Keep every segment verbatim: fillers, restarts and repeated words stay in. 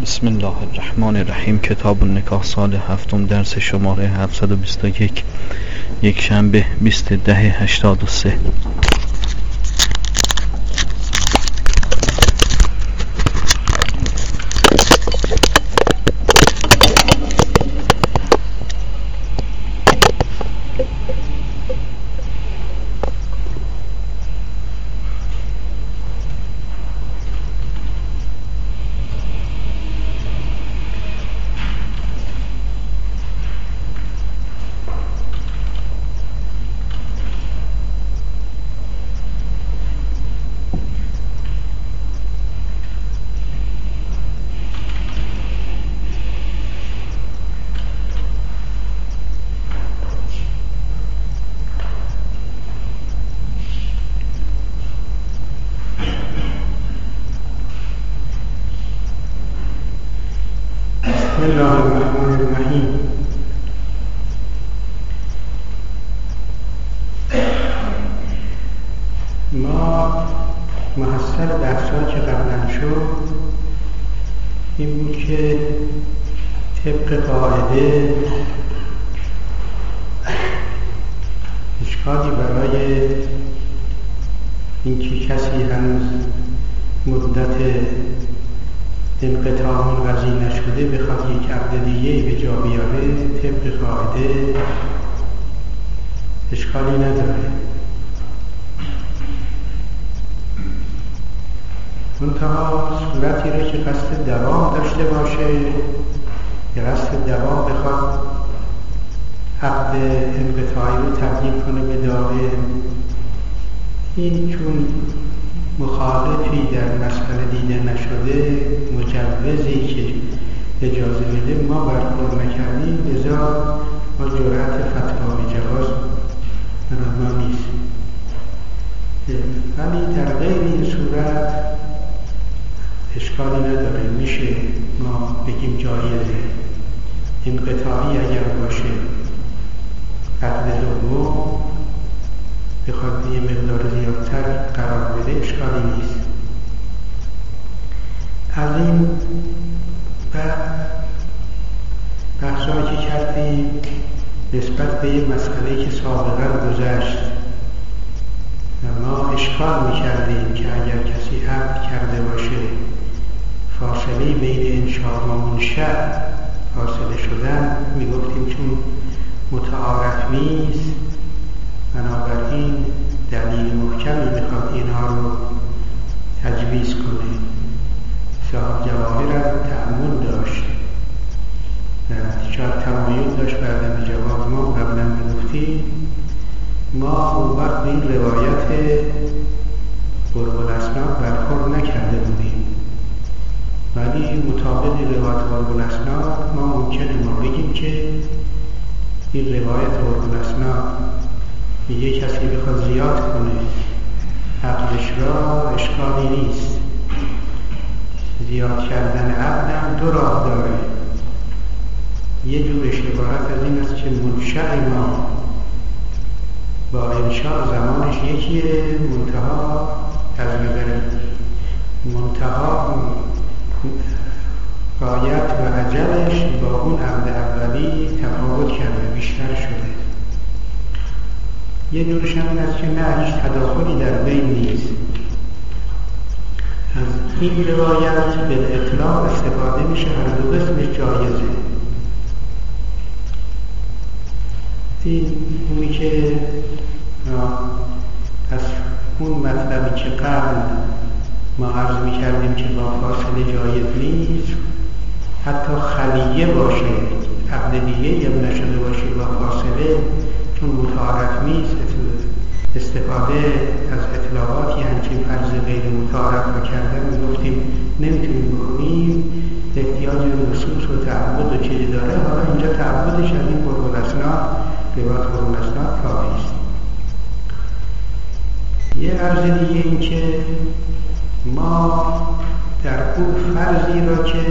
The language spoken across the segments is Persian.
بسم الله الرحمن الرحیم. کتاب النکاح، سال هفتم، درس شماره هفتصد و بیست و یک، یک شنبه بیست ده هشتاد و سه. بسم الله الرحمن الرحیم. ما محصل بحث‌ها که قبلا شد این بود که طبق قاعده اشکالی برای اینکه کسی هنوز مدت انقطاع منقضی نشده بخواد یک عقد دیگه به جا بیاره، طبق قاعده اشکالی نداره. منتها صورتی رو که قصد دوام داشته باشه یا قصد دوام بخواد عقد انقطاعی رو تبدیل کنه به دائم، این چون مخالفی در مسئله دیده نشده، مجوزی که اجازه بده ما برخورد نکردیم، لذا ما جرأت فتوا به جواز ما نیست. ولی در غیر این صورت اشکالی نداره، میشه ما بگیم جایزه. انقطاعی اگر باشه عقد دوم بخواد یه مقدار زیادتر قرار بده، اشکالی نیست. از این بحثایی که کردیم نسبت به یه مسئله که سابقا گذشت ما اشکال میکردیم که اگر کسی عقد کرده باشه فاصله بین انشاء و منشأ فاصله شدن، میگفتیم چون متعارف نیست، بنابراین دلیل محکمی میخواد اینها رو تجویز کنه. صاحب جواهر از تأمل داشت، شاید تمایل داشت بعدم جواب ما قبلا میگفتیم. ما اون وقت این روایت قرب الاسناد برخورد نکرده بودیم، ولی مطابق روایت قرب الاسناد ما ممکنه ما بگیم که این روایت قرب الاسناد میگه کسی بخواد زیاد کنه عقدش را اشکالی نیست. زیاد کردن عقدم دو راه داره. یه جورش عبارت از این است که منشأ ما با انشاء زمانش یکیه، منتها از نظر منتها غایت و اجلش با اون عقد اولی تفاوت کرده، بیشتر شده. یه جورش هم این است که نه، هیچ تداخلی در بین نیست. از این روایت به اطلاق استفاده میشه، هر دو قسمش جایزه. این اونی که از اون مطلبی که قبل ما عرض میکردیم که با فاصله جایز نیست، حتی خلیه باشه عقد دیگه هم نشده باشه با فاصله، چون متعارف نیست، استفاده از اطلاقاتی همچین فرض غیر متعارف رو کردن میگفتیم نمیتونیم بکنیم، احتیاج به نصوص و تعبد و چیزی داره. حالا اینجا تعبدش از این قرب الاسناد، روایت قرب الاسناد کافی است. یه عرض دیگه این که ما در اون فرضی را که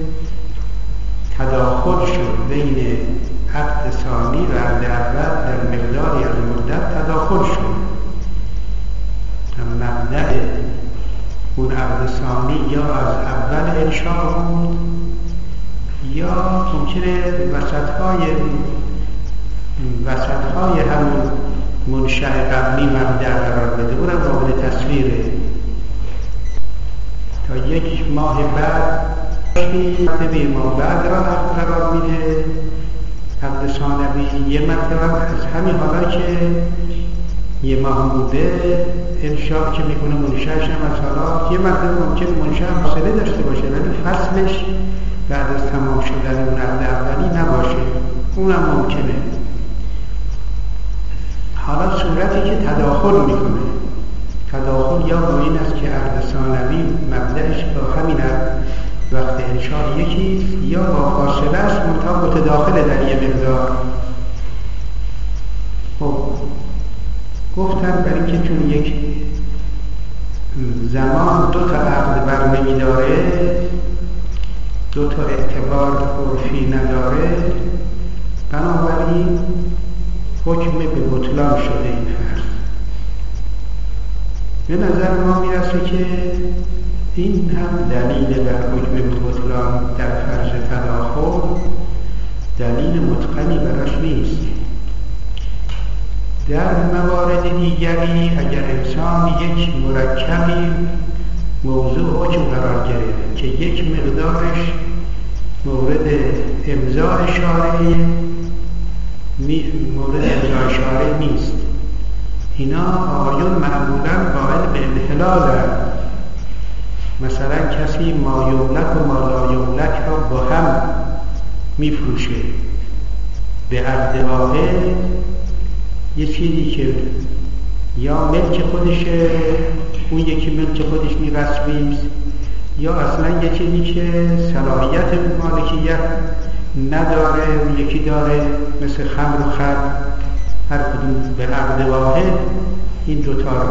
تداخل شد بین عقد ثانی و عقد اول در مقداری از مدت تداخل شد، مبدأ اون عقد ثانی یا از اول انشاء بود یا ممکنه وسطهای وسطهای همون منشأ قبلی مبدأ قرار بده، اونم قابل تصویره. تا یک ماه بعد مرتبه ما بعد را قرار میده عقد ثانوی، یه مرتبه از همین حالا که یه ماه بوده انشاء که میکنه منشأش هم از حالا، یه مرتبه ممکن منشأ هم فاصله داشته باشه ولی فصلش بعد از تمام شدن اون عقد اولی نباشه، اونم ممکنه. حالا صورتی که تداخل میکنه، تداخل یا با این است که عقد ثانوی مبدأش با همین وقت انشاء یکی یا با فاصله است منتها متداخله در یه مقدار. خب گفتن برای اینکه چون یک زمان دو تا عقد برنمی داره، دو تا اعتبار عرفی نداره، بنابراین حکم به بطلان شده این فرض. به نظر ما میرسه که این هم دلیل بر حکم به بطلان در فرض تداخل دلیل متقنی براش نیست. در موارد دیگری اگر انسان یک مرکبی موضوع حکم قرار گرفت که یک مقدارش مورد امضاء شارعی مورد امضاء شارع نیست، اینا آقایون معمولا قائل به انحلال هست. مثلا کسی ما یملک و ما لا یملک را با هم میفروشه به عقد واحد، یه چیزی که یا ملک خودشه اون یکی ملک خودش می‌رسمی، یا اصلا یه چیزی که صلاحیت مالکیت نداره اون یکی داره، مثل خمر و خر، هر کدوم به عقد واحد این دوتا رو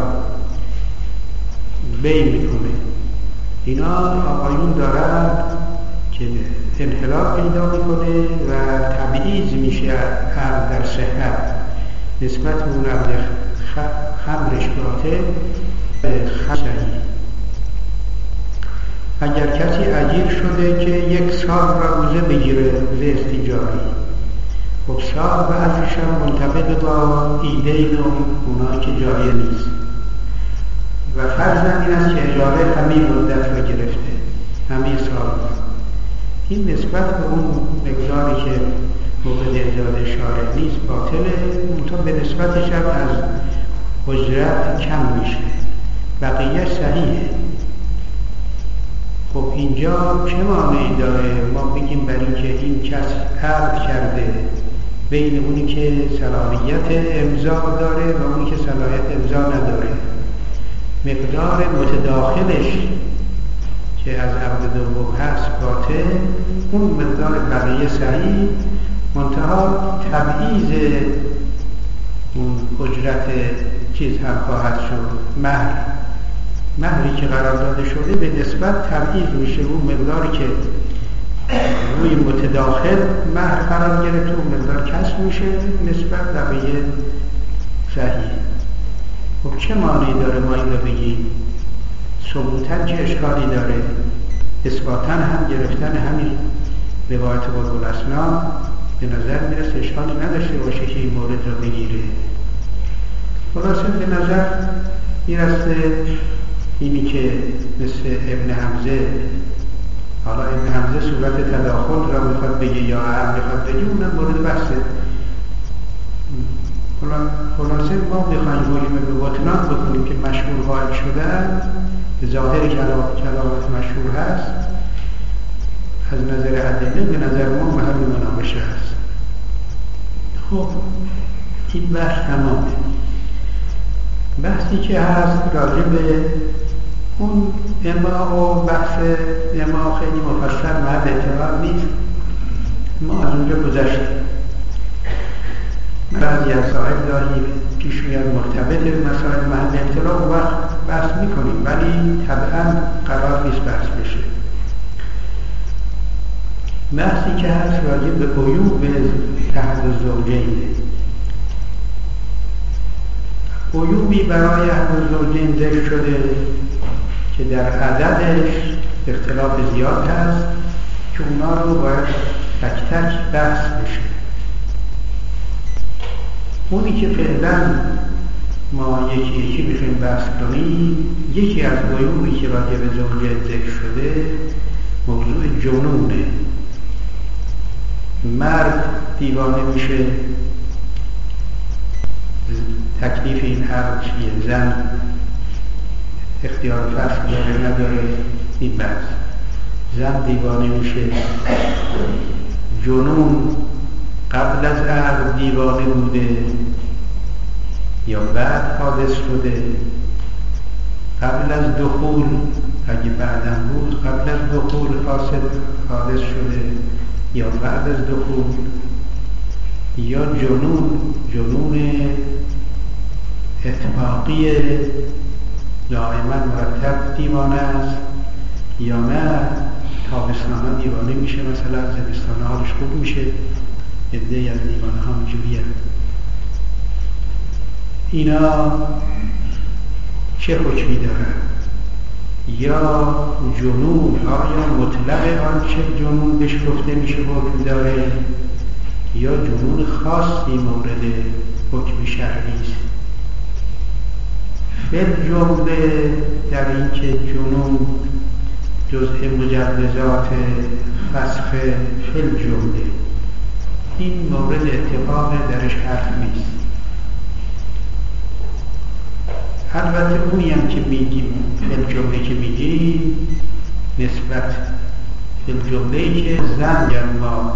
بی میکنه. اینا آقایون دارن که انحراف پیدا میکنه و تبعیض میشه عقد در صحت نسبت به اون عقد خمرش باطل خمر. اگر کسی اجیر شده که یک سال را روزه بگیره، روزه استیجاری، خب سال بعضیش هم منطبق با ایدین و اونایی که جایه نیست و فرضاً این است که اجاره همه مدت را گرفته، همه سال. این نسبت به اون مقداری که موقع اجاره شارع نیست باطله، اونطور به نسبتش هم از اجرت کم میشه، بقیه صحیحه. خب اینجا چه معنی داره ما بگیم برای اینکه این کس عقد کرده بین اونی که صلاحیت امضا داره و اونی که صلاحیت امضا نداره، مقدار متداخلش که از عقد دوم هست باطل، اون مقدار بقیه صحیح، منتها تبعیض اون اجرت چیز هم خواهد شد. مهر مهری که قرار داده شده به نسبت تبعیض میشه، اون مقداری که روی متداخل مهر قرار گرفت اون مقدار کسر میشه نسبت بقیه صحیح. خب چه معنی داره ما این رو بگیم؟ ثبوتاً چه اشکالی داره؟ اثباتاً هم گرفتن همین روایت قرب الاسنان به نظر میرسه اشکالی نداشته باشه که این مورد رو بگیره. خلاصه به نظر میرسه اینی که مثل ابن حمزه، حالا ابن حمزه صورت تداخل را میخواد بگه یا هم میخواد بگه، اونم مورد بحثه. خلاصه ما بخواهیم حکم به بطلان بکنیم که مشهور قائل شدن، به ظاهر کلامت مشهور هست، از نظر ادله به نظر ما محل مناقشه هست. خب این بحث تمامه. بحثی که هست راجع به اون اما و بحث اما خیلی مفصل محل اعتبار نیست، ما از اونجا گذشتیم. بعضی از صاحب داری پیش میاد مرتبط به مسائل محل اختلاف و وقت بحث میکنیم، ولی طبعا قرار نیست بحث بشه. بحثی که هست راجع به عیوب احد الزوجین، عیوبی برای احد الزوجین ذکر شده که در عددش اختلاف زیاد هست که اونا رو باید تک تک بحث بشه. اونی که فعلا ما یکی یکی میخوایم بحث کنیم، یکی از عیوبی که راجع به زوجیت ذکر شده موضوع جنونه. مرد دیوانه میشه، تکلیف این عقل چیه؟ زن اختیار فصل داره نداره؟ این بحث. زن دیوانه میشه، جنون قبل از عقل دیوانه بوده یا بعد حادث شده؟ قبل از دخول اگه بعدم بود، قبل از دخول حادث شده یا بعد از دخول؟ یا جنون جنون اتفاقی دائما مرتب دیوانه است، یا نه تابستان ها دیوانه میشه، مثلا زمستان ها حالش خوب میشه، عده‌ای از دیوانه ها اینجوریه. اینا چه حکمی دارن؟ یا جنون آیا مطلق آنچه جنون بهش گفته میشه حکم داره، یا جنون خاصی مورد حکم شرعی است؟ فل جمله در این که جنون جزء مجوزات فسخ فل جمله، این مورد اتفاق درش حرف نیست. البته اونی هم که میگیم فل جمله که میگیم نسبت فل جمله‌ای که زن یا ما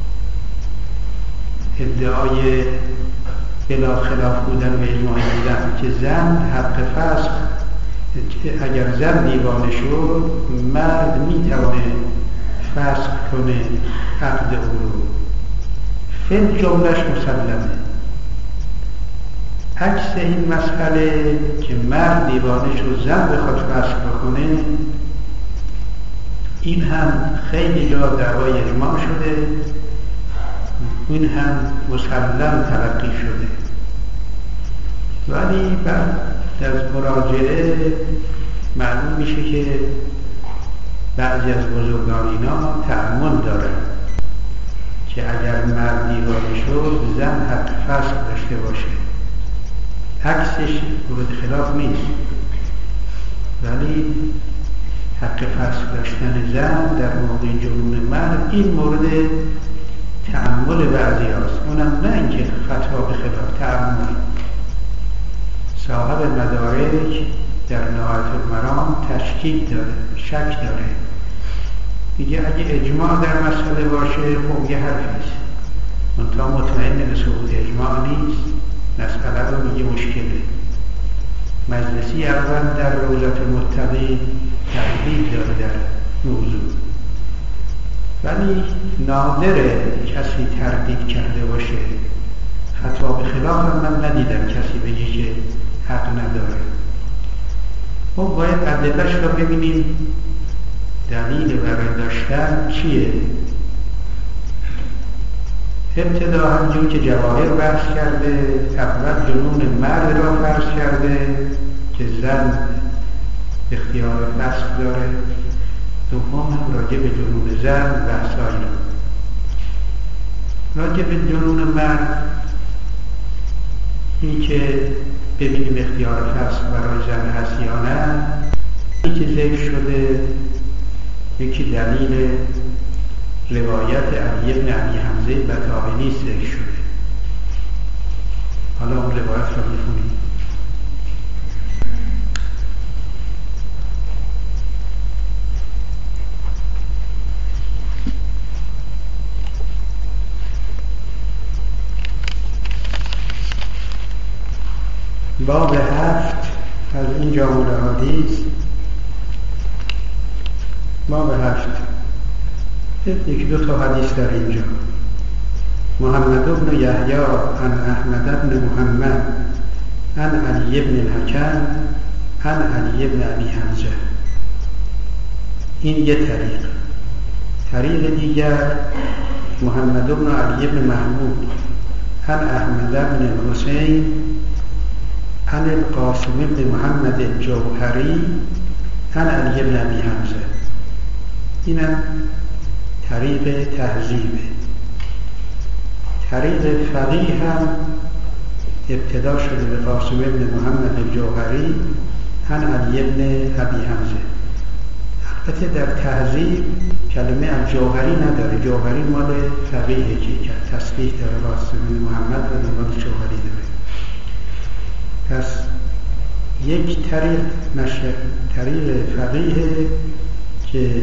ادعای بلا خلاف بودن و اجماعی بودن که زن حق فسخ، اگر زن دیوانه شد مرد میتونه فسخ کنه عقد او رو، فل جملهش مسلمه. عکس این مسئله که مرد دیوانه شد زن بخواد فسخ بکنه، این هم خیلی جا دعوای اجماع شده، این هم مسلم تلقی شده. ولی بعد از مراجعه معلوم میشه که بعضی از بزرگان اینا تأمل دارن که اگر مرد دیوانه شد زن حق فسخ داشته باشه. عکسش مورد خلاف نیست، ولی حق فسخ داشتن زن در موقع جنون مرد این مورد تأمل بعضی هاست، اونم نه اینکه فتوا به خلاف، تأمل. صاحب مدارک در نهایت المرام تشکیک داره، شک داره، میگه اگه اجماع در مسئله باشه خب یه حرفیست، منتها مطمئن به ثبوت اجماع نیست، مسئله رو میگه مشکله. مجلسی اول در روضة المتقین تردید داره در موضوع، ولی نادره کسی تردید کرده باشه. فتوا به خلاف هم من ندیدم کسی بگه که حق نداره. خب باید ادله‌اش رو ببینیم، دلیل برای داشتن چیه. ابتدا همجور که جواهر بحث کرده، اول جنون مرد را فرض کرده که زن اختیار فسخ داره، دوم هم راجع به جنون زن بحثایی. راجع به جنون مرد این که ببینیم اختیار فسخ برای زن هست یا نه، این که ذکر شده یکی دلیل روایت علی بن ابی حمزه بطاقینی ذکر شده. حالا اون روایت را می‌خونیم. باب هفت از این جامع الحدیث. باب هفت یکی دو تا حدیث در اینجا. محمد بن یحیی عن احمد بن محمد عن علی بن الحکم عن علی بن ابی حمزه. این یه طریق. طریق دیگر محمد بن علی بن محمود عن احمد بن الحسین عن القاسم بن محمد الجوهری عن علی بن ابی حمزه. اینم طریق تهذیبه. طریق فقیه هم ابتدا شده به قاسم بن محمد الجوهری عن علی بن ابی حمزه. البته در تهذیب کلمه الجوهری نداره، جوهری مال فقیه که تصحیح داره، قاسم بن محمد و نماد جوهری داره. پس یک طریق نشه، طریق فقیه که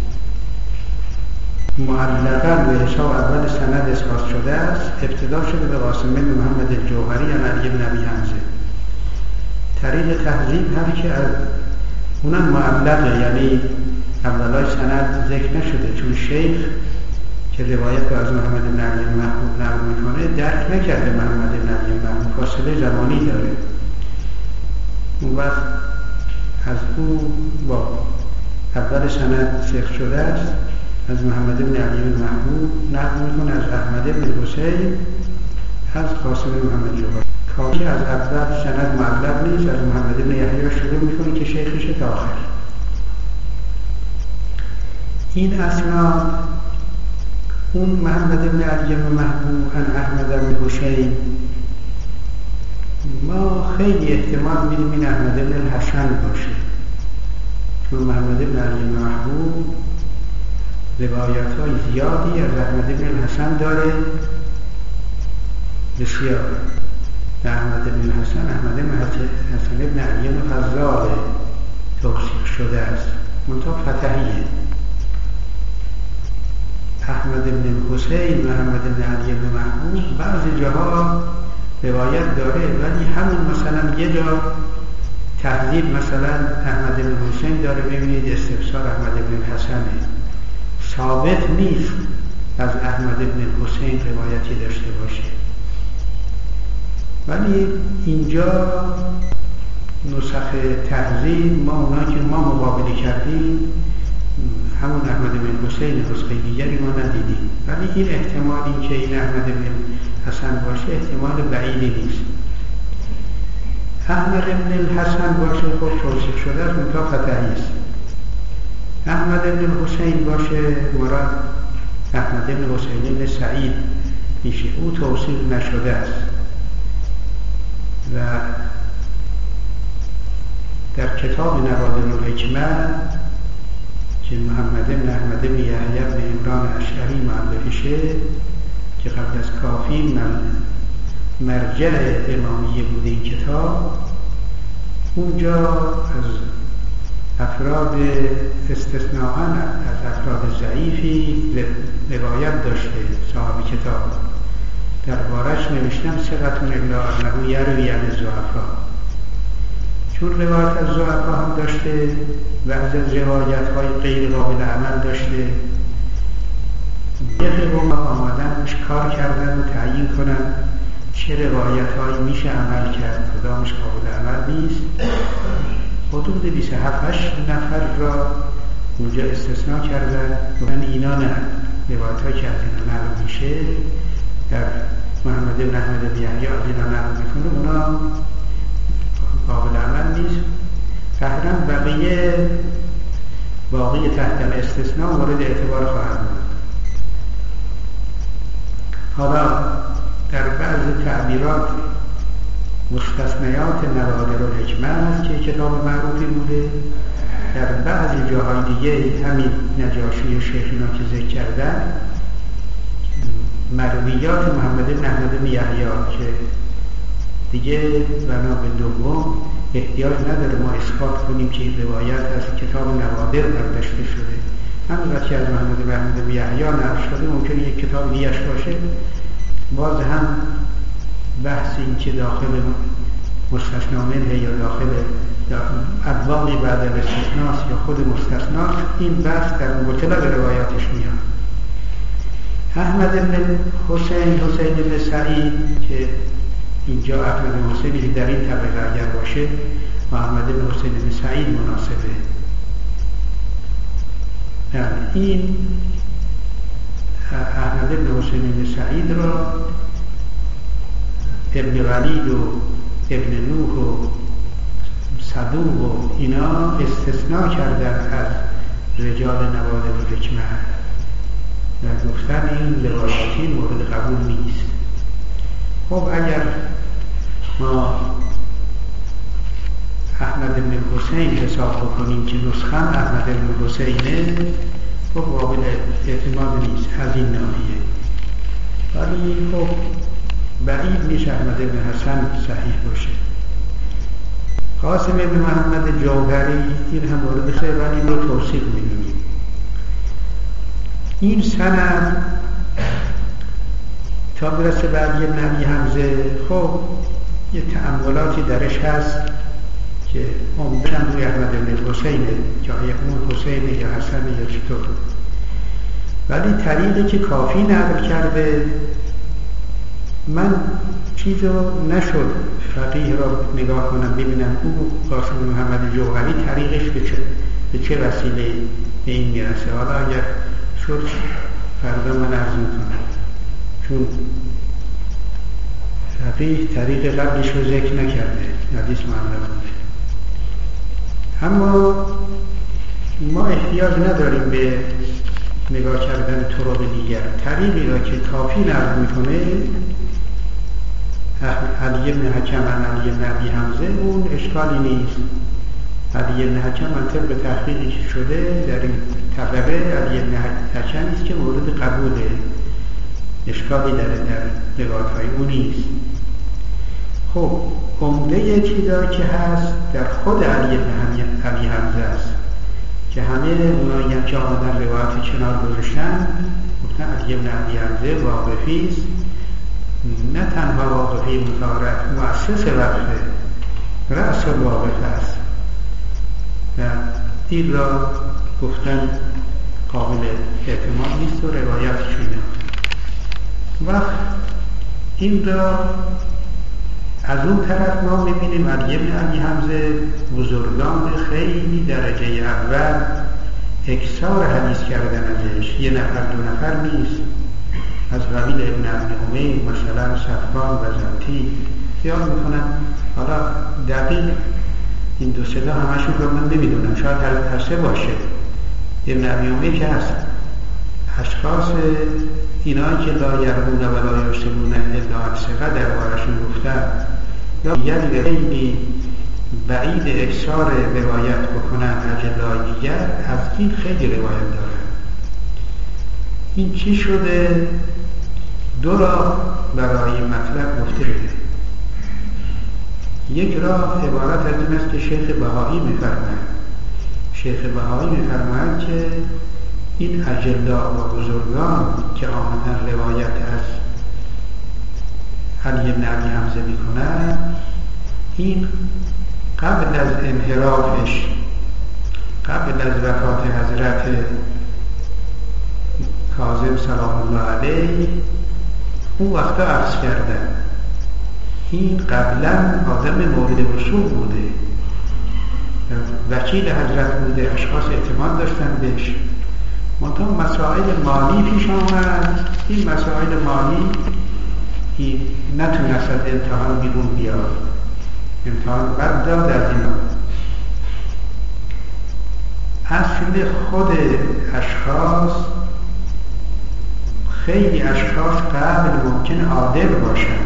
معلقاً به حساب اول سند اثبات شده است، ابتدا شده به قاسم بن محمد الجوهری عن علی بن ابی حمزه. طریق تهذیب هم که از اونم معلقه، یعنی اولای سند ذکر نشده، چون شیخ که روایت رو از محمد بن علی محبوب نقل میکنه درک نکرده محمد بن علی محبوب، فاصله زمانی داره. اون وقت از او با اول سند ذکر شده است، از محمد بن علی محبوب نقل میکنه از احمد بن حسین از قاسم بن محمد جوهری. کافی از اول سند معلق نیست، از محمد بن یحیی شروع میکنه که شیخش تا آخر. این اسناد اون محمد بن علی محبوب عن احمد بن حسین، ما خیلی احتمال میدیم این احمد بن الحسن باشه، چون محمد بن علی محبوب روایت های زیادی از احمد بن الحسن داره، بسیار. احمد بن الحسن احمد بن حسن بن علی فضال توصیف شده است، منطقه فتحیه. احمد بن حسین محمد بن علی بن محبوب بعضی جاها روایت داره، ولی همون مثلا یه جا تهذیب مثلا احمد بن حسین داره، ببینید استفسار احمد بن حسنه، ثابت نیست از احمد بن حسین روایتی داشته باشه. ولی اینجا نسخ تهذیب ما اونا که ما مقابله کردیم همون احمد بن حسین نسخه دیگری ما ندیدیم، ولی این احتمال این که این احمد بن حسن باشه احتمال بعیدی نیست. احمد بن الحسن باشه خب توصیف شده از منطقه فتحی است. احمد بن حسین باشه مراد احمد بن حسین بن سعید میشه، او توصیف نشده است. و در کتاب نوادر الحکمه که محمد بن احمد بن یحیی بن عمران اشعری مؤلفشه که قبل از کافی مرجع امامیه بوده این کتاب، اونجا از افراد استثناءً از افراد ضعیفی روایت داشته صاحب کتاب، دربارش نوشتم ثقة الا انه یروی عن الضعفاء، چون روایت از ضعفا هم داشته و از روایت های غیر قابل عمل داشته. یه قوم آمدن روش کار کردن و تعیین کنن چه روایت هایی میشه عمل کرد، کدامش قابل عمل نیست. حدود بیست و هفت نفر را اونجا استثناء کردن و اینا نه، روایت هایی که از اینا نقل میشه در محمد بن احمد بن یحیی از اینا نقل میکنه اونا قابل عمل نیست. فهرم بقیه باقی تحت استثناء مورد اعتبار خواهد بود. حالا در بعض تعبیرات مستثنیات نوادر الحکمه است که کتاب معروفی بوده، در بعضی جاهای دیگه همین نجاشی و شیخ اینا که ذکر کردن مرویات محمد بن احمد بن یحیی که دیگه بنا به دوم احتیاج نداره ما اثبات کنیم که این روایت از کتاب نوادر برداشته شده. همین وقتی از محمد بن احمد بن یحیی نقل شده ممکنه یک کتاب دیگه‌اش باشه. باز هم بحث این که داخل مستثنا منه یا داخل ابوابی بعد از استثناء یا خود مستثنا، این بحث در مطلق روایاتش میاد. احمد بن حسین حسین بن سعید که اینجا احمد بن حسینی در این طبقه اگر باشه و احمد بن حسین بن سعید مناسبه. این احمد بن حسین بن سعید را ابن ولید و ابن نوح و صدوق و اینا استثناء کردن از رجال نوادر و حکمت و گفتن این روایتی مورد قبول نیست. خب اگر ما احمد بن حسین حساب بکنیم که نسخه احمد بن حسینه، خب قابل اعتماد نیست از این ناحیه، ولی خب بعید نیست احمد بن حسن صحیح باشه. قاسم بن محمد جوهری این هم مورد خیر، ولی رو توصیف می‌دونیم. این سند تا برسه به علی بن ابی حمزه، خب یه تأملاتی درش هست که عمدتاً روی احمد بن حسینه، که آیا اون حسینه یا حسن یا چطور، ولی طریقی که کافی نقل کرده من چیز رو نشد فقیه را نگاه کنم ببینم او قاسم محمد جوهری طریقش به چه, به چه وسیله به این میرسه. حالا اگر شد فردا من عرض میکنم، چون فقیه طریق قبلش رو ذکر نکرده، حدیث معلم بوده. اما ما احتیاج نداریم به نگاه کردن طرق دیگر. طریقی را که کافی نقل میکنه علی بن حکم و علی بن ابی حمزه، اون اشکالی نیست. علی بن حکم منطق به تحقیقی که شده در این طبقه علی بن حکم است که مورد قبوله، اشکالی داره در روایت‌های اون نیست. خب عمده چیزا که هست در خود علی بن ابی حمزه است که همه اونایی که آمدن روایت کنار گذاشتن گفتن علی بن ابی حمزه واقفی است، نه تنها واقفی متعارف، مؤسس وقفه، رأس الواقف است و این را گفتن قابل اعتماد نیست و روایتش اینه. و این را از اون طرف ما میبینیم علی بن ابی حمزه بزرگان خیلی درجه اول اکثار حدیث کردن ازش، یه نفر دو نفر نیست، از قبیل ابن ابن امیر مثلا صفوان و زنتی خیال میکنن. حالا دقیق این دو صدا همشون رو من نمیدونم، شاید هر سه باشه. ابن ابی امیر که هست اشخاص اینایی که لا یرمون و لا یرسلون الا ثقه در بارشون گفتن، یا یعنی خیلی بعید اکثار روایت بکنن اجلای دیگر، از این خیلی روایت دارن. این چی شده؟ دو راه برای مطلب گفته شده. یک راه عبارت از این است که شیخ بهایی می‌فرمایند شیخ بهایی می‌فرمایند که این اجلا و بزرگان که آمدن روایت از علی بن ابی حمزه میکنن، این قبل از انحرافش، قبل از وفات حضرت کاظم سلام الله علیه، اون وقتا عرض کردن این قبلا آدم مورد وصول بوده، وکیل حضرت بوده، اشخاص اعتماد داشتن بهش. منتها مسائل مالی پیش آمد، این مسائل مالی این نتونست از امتحان بیرون بیاد، امتحان بد داد از اینا. اصل خود اشخاص، خیلی اشخاص قبل ممکن عادل باشن،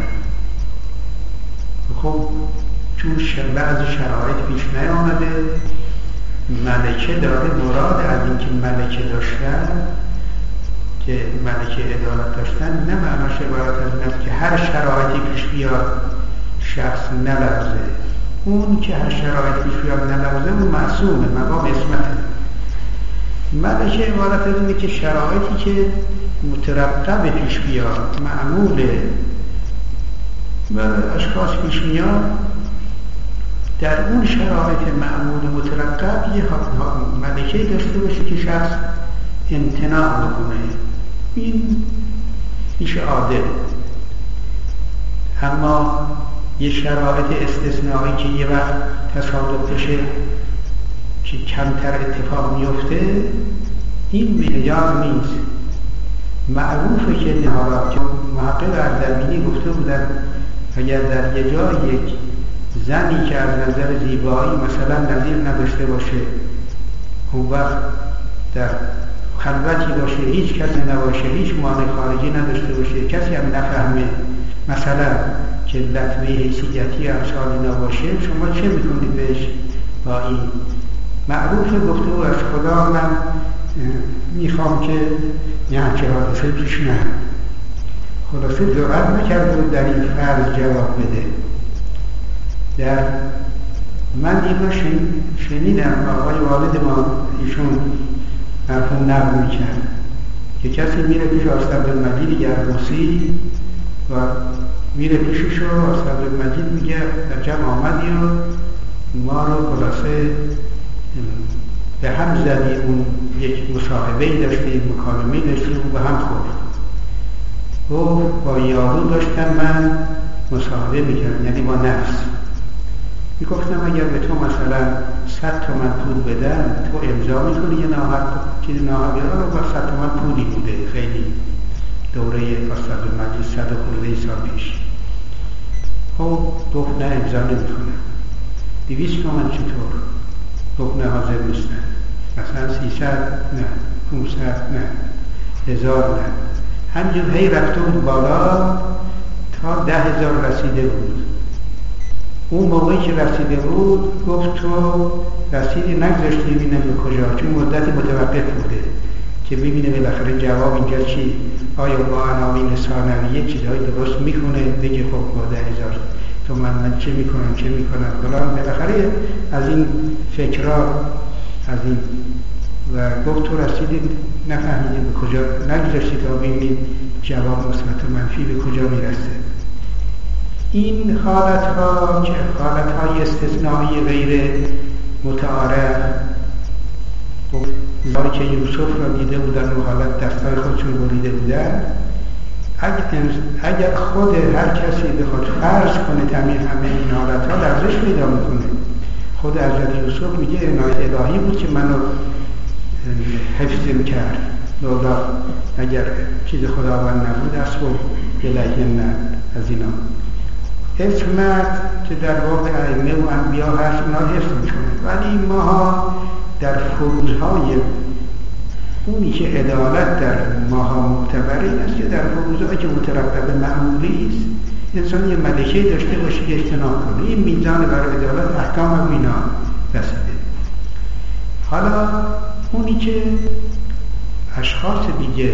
خب چون بعض شرایط پیش نیامده، ملکه داره مراد از اینکه ملکه داشتن که ملکه عدالت داشتن، نه معناش عبارت از این است که هر شرایطی پیش بیاد شخص نلغزه. اون که هر شرایطی پیش بیاد نلغزه اون معصومه، مقام اسمته. ملکه عبارت از اینه که شرایطی که مترقب پیش بیاد، معموله و اشخاص پیش میاد، در اون شرایط معمول مترقب یه ملکه داشته باشه که شخص امتناع بکنه، این میشه عادل. اما یه شرایط استثنایی که یه وقت تصادف بشه که کمتر اتفاق میفته، این معیار نیست. معروفه که نهارا که محقق اردبیلی گفته بودن اگر در یه جای یک زنی که از نظر زیبایی مثلا نظیر نداشته باشه، اون وقت در خلوتی باشه، هیچ کسی نباشه، هیچ مانع خارجی نداشته باشه، کسی هم نفهمه مثلا که لطمه حیثیتی امثال اینا باشه، شما چه میکنید بهش؟ با این معروف گفته او از خدا من میخوام که یه همچه حادثه توش نه. خلاصه جرأت نکرده بود در این فرض جواب بده. در من اینو شنیدم آقای والد ما ایشون مرحوم نقل میکرد که کسی میره پیش استعدالمجید گربوسی و میره پیشش و استعدالمجید میگه در جمع آمدی و ما رو خلاصه به هم زدی، اون یک مصاحبه‌ای داشتیم، مکالمه‌ای داشتیم و به هم خورد. و با یارو داشتم من مصاحبه میکردم، یعنی با نفس. میگفتم اگر به تو مثلا صد تومن پول بدم تو امضا میکنی یه ناحق چیز ناحقی رو با صد تومن پولی بوده، خیلی دوره استعدالمجید صد و خورده سال پیش. خب گفت نه امضا نمیکنم. دویست تومن چطور؟ گفت نه حاضر نیستن. مثلا سیصد نه، پونصد نه، هزار نه. همینجور هی رفته بود بالا تا ده هزار رسیده بود. اون موقعی که رسیده بود گفت تو رسیدی نگذاشتی ببینم به کجا، چون مدتی متوقف بوده که ببینه بالاخره جواب اینجا چی، آیا با عناوین ثانویه چیزهای درست میکنه، بگه خب با ده هزار تو من, من چه میکنم چه میکنم فلان. بالاخره از این فکرها از این و گفت تو رسیدی نفهمیدی به کجا، نگذاشتی تا ببینید جواب مثبت و منفی به کجا میرسه. این حالت ها که حالت های استثنایی غیر متعارف، زاری که یوسف را دیده بودن و حالت دستای خودشون بریده بودن، اگر خود هر کسی بخواد فرض کنه تمام همه این حالت ها لرزش پیدا میکنه. خود حضرت یوسف میگه عنایت الهی بود که منو حفظ میکرد، لولا اگر چیز خداوند نبود اسب و بلگن نه از اینا. اسمت که در واقع ائمه و انبیا هست اونا حفظ میکنه، ولی ماها در فروضهای اونی که عدالت در ماها معتبره این است که در فروضهایی که مترتب معمولی است انسان یه ملکه داشته باشه که اجتناب کنه. این میزان برای عدالت احکام هم اینا رسیده. حالا اونی که اشخاص دیگه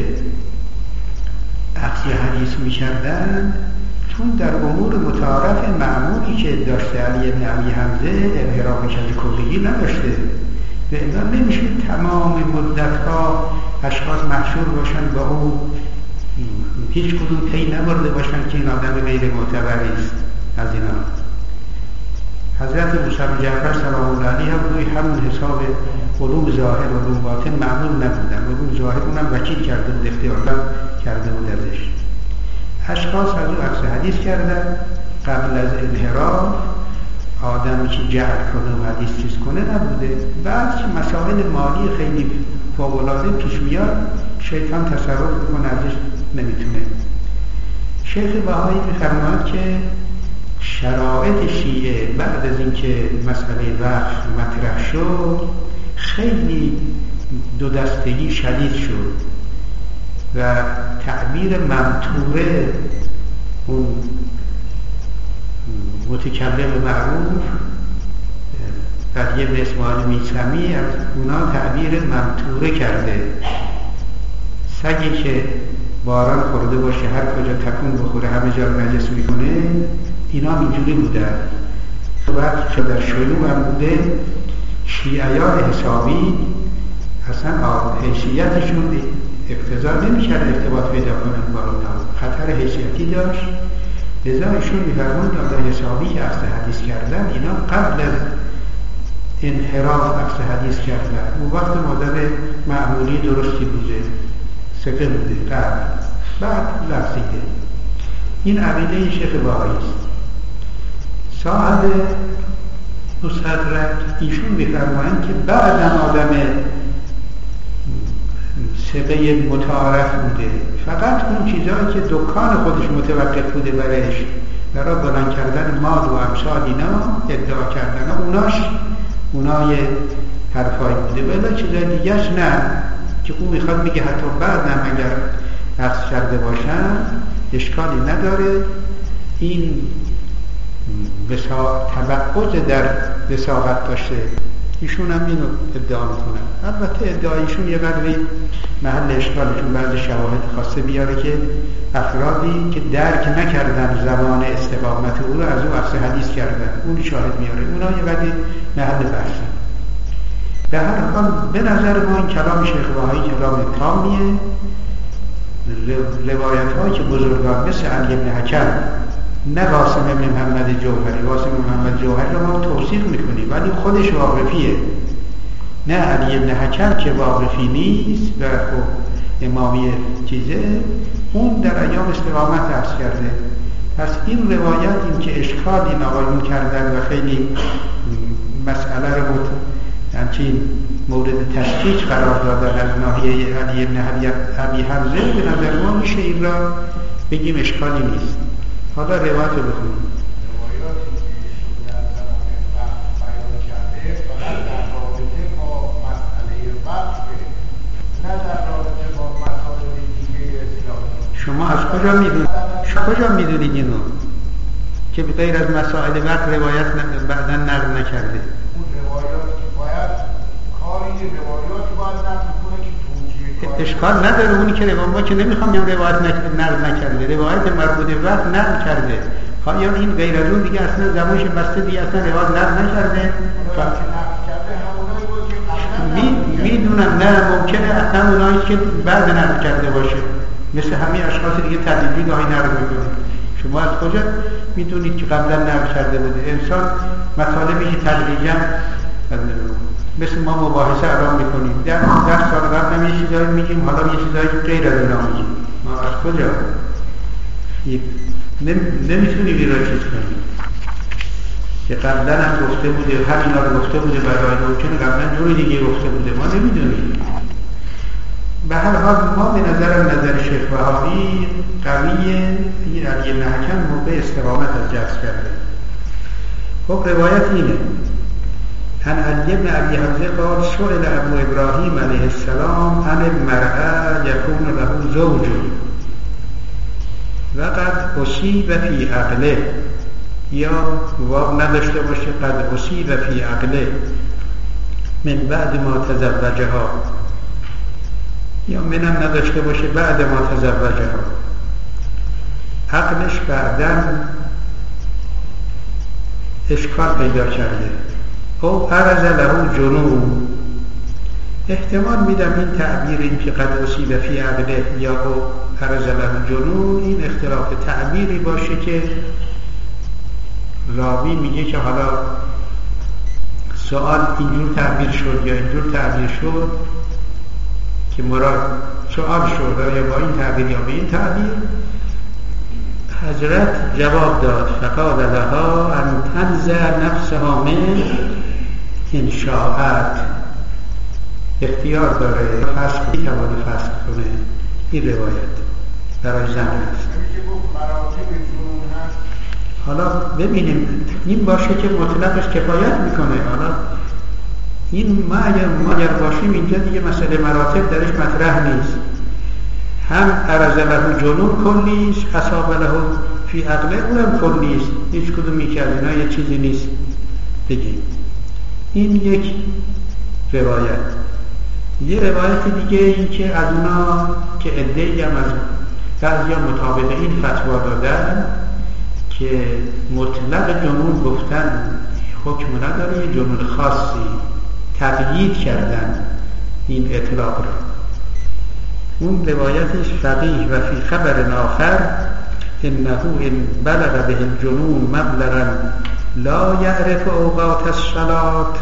اخذ حدیث میکردن، چون در امور متعارف معمولی که داشته علی بن ابی حمزه انحراف کج کلگی نداشته، به اینا نمیشه تمام مدتها اشخاص محشور باشن با او، هیچ کدوم پی نبرده باشن که این آدم غیر معتبری است. از اینا حضرت موسی بن جعفر سلام الله علیه هم روی همون حساب علوم ظاهر و علوم باطن معمول نبودن. علوم ظاهر اونم وکیل کرده بود، اختیارات کرده بود ازش. اشخاص از او اخذ حدیث کردن قبل از انحراف. آدمی که جهل کنه و حدیث چیز کنه نبوده. بعد که مسائل مالی خیلی فوق‌العاده پیش میاد، شیطان تصرف میکنه ازش نمیتونه. شیخ بهایی میفرماید که شرایط شیعه بعد از اینکه مسئله وقت مطرح شد خیلی دو دستگی شدید شد و تعبیر ممتوره اون متکلم معروف قضیه به اسماعیل میثمی از اونا تعبیر ممتوره کرده. سگی که باران خورده باشه هر کجا تکون بخوره همه جا رو نجس میکنه، اینا اینجوری بودن. بعد که در شیوع هم بوده، شیعیان حسابی اصلا حیثیتشون اقتضا نمی‌کرد ارتباط پیدا کنن با اینا، خطر حیثیتی داشت. لذا ایشون می‌فرمایند آدم حسابی که اخذ حدیث کردن اینا قبل از انحراف اخذ حدیث کردن، اون وقت مادر معمولی درستی بوده، سقه بوده قبل، بعد لفظیده. این عقیده شیخ بهایی است. صاحب مستدرک ایشون می‌فرمایند که بعداً آدم سقه متعارف بوده، فقط اون چیزایی که دکان خودش متوقف بوده برایش برای بلند کردن مال و امثال اینا ادعا کردن اوناش اونای حرفایی بوده، ولی چیزای دیگهش نه که اون میخواد میگه حتی بعدم اگر عکس کرده باشن اشکالی نداره. این تبعض در وساقت داشته، ایشون هم اینو ادعا میکنن. البته ادعایشون یه قدری محل اشکالشون بعضی شواهد خاصه بیاره که افرادی که درک نکردن زمان استقامت او رو از او عکس حدیث کردن اون شاهد میاره، اونا یه قدری محل بحثن. به هر حال به نظر ما این کلام شیخ بهایی کلام تامیه. روایت هایی که بزرگان مثل علی بن حکم، نه قاسم بن محمد جوهری، قاسم بن محمد جوهری رو ما توصیف میکنیم ولی خودش واقفیه، نه علی بن حکم که واقفی نیست و خب امامی چیزه، اون در ایام استقامت عرض کرده. پس این روایت این که اشکال این آقایون کردن و خیلی مسئله رو بود همچین مورد تشکیک قرار دادن از ناحیه علی بن ابی حمزه، به نظر ما میشه این را بگیم اشکالی نیست. حالا روایت رو بخونیم. روایاتی که در زمان وقت بیان کرده فقط در رابطه با مسئله وقته، نه در رابطه با مسائل دیگه اسلامی. شما از کجا میدونید؟ شما کجا میدونید اینو که به غیر از مسائل وقت روایت بعدا نقل نکرده؟ اون روایات که باید کاری روایات باید نقل کنه که توجیه اشکال نداره. اونی که روایت ما که نمیخوام یم روایت نقل نکرده، روایت مربوط به وقت نقل کرده. یا این غیر از اون دیگه اصلا زمانش بسته دیگه اصلا روایت نقل نکرده. میدونم نه ممکنه اصلا اونایی که بعد نقل کرده باشه، مثل همه اشخاص دیگه تدریجی گاهی نقل میکنه. شما از کجا میدونید که قبلا نقل کرده بوده؟ انسان مطالبی که تدریجا مثل ما مباحثه الان میکنیم، در ده سال قبل هم یه چیزایی میگیم، حالا یه چیزایی غیر از اینا میگیم. ما از کجا نمیتونیم این را چیز کنیم که قبلا هم گفته بوده، همینا رو گفته بوده، برای ممکنه قبلا جوری دیگه گفته بوده، ما نمیدونیم. به هر حال ما به نظرم نظر شیخ بهایی قویه. این علی بن حکم موقع استقامت از جهز کرده. خب روایت اینه: عن علی بن ابی حمزه قال سئل ابو ابراهیم علیه السلام عن المرأة یکون له زوج وقد اصیب فی عقله، یا واو نداشته باشه قد اصیب فی عقله من بعد ما تزوجها، یا منم نداشته باشه بعد ما تزوجها، عقلش بعدن اشکال پیدا کرده. او عرض له جنون، احتمال میدم این تعبیر این که قد اصیب فی عقله یا او عرض له جنون این اختلاف تعبیری باشه که راوی میگه که حالا سوال اینجور تعبیر شد یا اینجور تعبیر شد که مراد سوال شد یا با این تعبیر یا به این تعبیر. حضرت جواب داد فقال لها ان تنزع نفسها من ان شاءت، اختیار داره فسخ میتوانه فسخ کنه. این روایت برای زن هست. حالا ببینیم این باشه که مطلقش کفایت میکنه. حالا این ما اگر ما اگر باشیم اینجا دیگه مسئله مراتب درش مطرح نیست. هم عرض له جنون کلیست، اصاب له فی عقله اونم کلیست، هیچ کدوم یکی از اینا یه چیزی نیست بگیم. این یک روایت. یه روایت دیگه این که از اونا که عده‌ای هم از بعضی ها مطابق این فتوا دادن که مطلق جنون گفتن حکم نداره، یه جنون خاصی تقیید کردن این اطلاق را. اون روایتش فقیه و فی خبر آخر انه ان بلغ به الجنون مبلغا لا یعرف اوقات الصلاة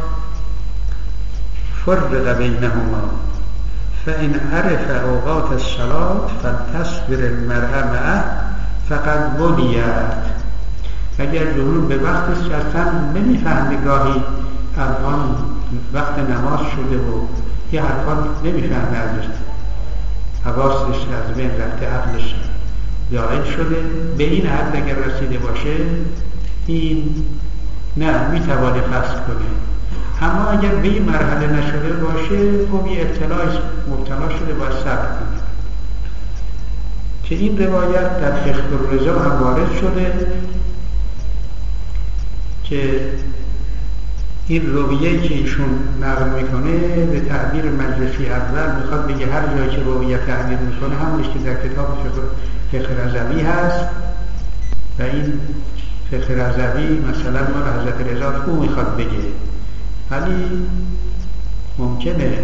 فرق بینهما فان عرف اوقات الصلاة فلتصبر المرأة معه فقد بلیت. اگر جنون به وقتش اصلا نمیفهمه، گاهی الان وقت نماز شده و یه حرفان نمیفهمه ازش، حواسش از بین رفته، عقلش زائل شده. به این حد اگر رسیده باشه این نه میتوانه فصل کنه. اما اگر به این مرحله نشده باشه خب یه ابتلاش مبتلا شده باید صبر کنه. که این روایت در فقه الرضا هم وارد شده که این رویه‌ای که ایشون نقل میکنه به تعبیر مجلسی اول میخواد بگه هر جایی که رویه تعبیر میکنه همونش که در کتاب فقه رضوی هست و این فقه رضوی مثلا ما حضرت رضا او میخواد بگه، ولی ممکنه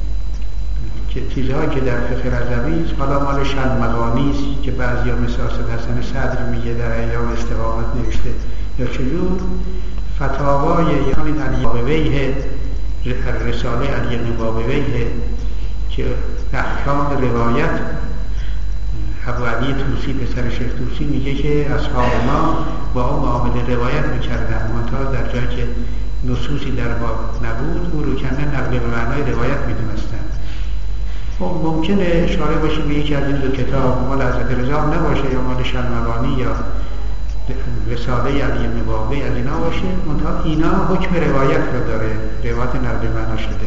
که چیزهایی که در فقه رضوی است حالا مال شلمغانی است که بعضیا مثل اسد حسن صدر میگه در ایام استقامت نوشته یا چجور فتاوای همین علی بابویه رساله علی بابویه که احکام روایت ابو علی طوسی پسر شیخ طوسی میگه که اصحاب ما با اون معامله روایت میکردن منتها در جایی که نصوصی در باب نبود او رو کنه نقل به معنای روایت میدونستن. خب ممکنه اشاره باشه به یکی از این دو کتاب مال حضرت رضا نباشه یا مال شلمغانی یا رساله علی بن بابی از اینا باشه، منتها اینا حکم روایت رو داره، روایت نقل معنا شده.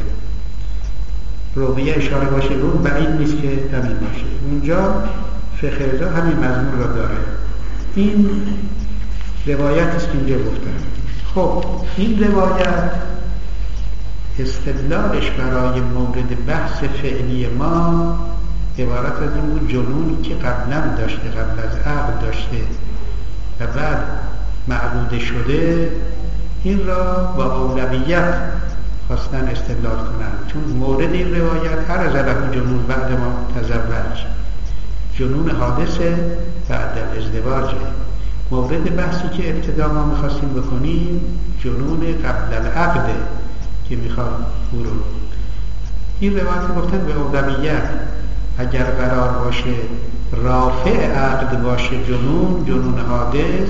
رویه اشاره باشه رو بعید نیست که همین باشه. اونجا فقه رضا همین مضمون رو داره. این روایت است که اینجا گفتن. خب این روایت استدلالش برای مورد بحث فعلی ما عبارت از این بود جنونی که قبلا داشته، قبل از عقل داشته و بعد معبود شده، این را با اولویت خواستن استدلال کنند، چون مورد این روایت هر از له جنون بعد ما تزوج، جنون حادثه بعد الازدواج. مورد بحثی که ابتدا ما میخواستیم بکنیم جنون قبل العقد که میخواد او رو این روایت گفتن به اولویت. اگر قرار باشه رافع عقد باشه جنون جنون حادث،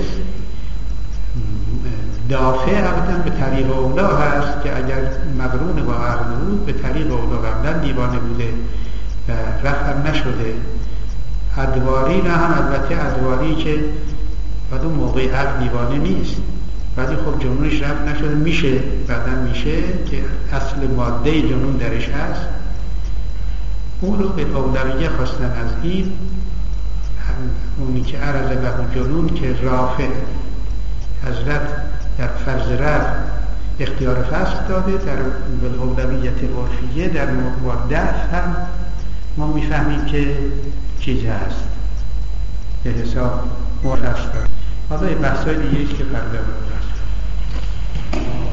دافع عقدم به طریق اولا هست که اگر مقرون با عقد بود به طریق اولا قبلا دیوانه بوده و رفع نشده. ادواری نه هم البته ادواری که بعد اون موقع عقد دیوانه نیست ولی خب جنونش رفع نشده میشه بعدا میشه که اصل ماده جنون درش هست، اون رو به اولویه خواستن از این اونی که عرض له جنون که رافع حضرت در فرض رفع اختیار فصل داده، در اولویت عرفیه در موضوع دفع هم ما میفهمیم که چیز هست به حساب مرخص داره. حالا بحثای دیگه که قبل بود.